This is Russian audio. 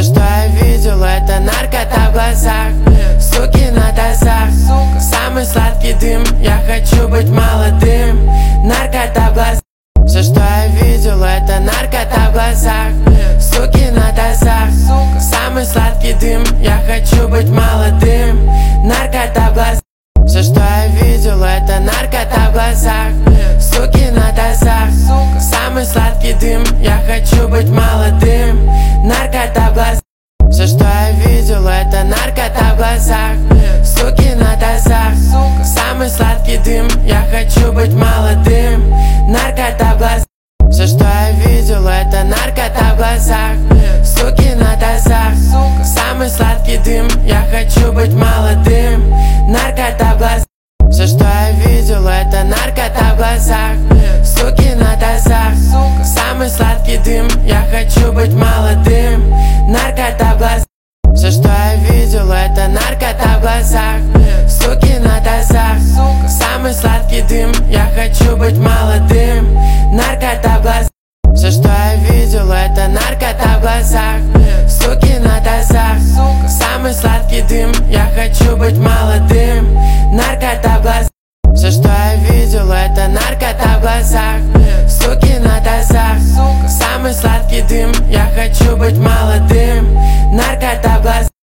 что я видел, это наркота в глазах, суки на тазах, самый сладкий дым. Я хочу быть молодым. Наркота в глазах. Все, что я видел, это наркота в глазах, суки на тазах, самый сладкий дым. Я хочу быть молодым. Наркота в глазах. Все, что я видел, это наркота в глазах, суки на тазах, самый сладкий дым. Я хочу быть молодым. Наркота в глазах. Все, что я видел, это наркота в глазах, суки на тазах, самый сладкий дым. Я хочу быть молодым. Наркота в глазах. Все, что я видел, это наркота в глазах, суки на тазах, самый сладкий дым. Я хочу быть молодым. Наркота в глазах. Все, что я видел, это наркота в глазах, суки на тазах, самый сладкий дым. Я хочу быть молодым. Наркота в глазах. Все, что я видел, это наркота в глазах, суки на тазах, самый сладкий дым. Я хочу быть молодым. Наркота в глазах. Все, что я видел, это наркота в глазах, суки на тазах, самый сладкий дым. Я хочу быть молодым.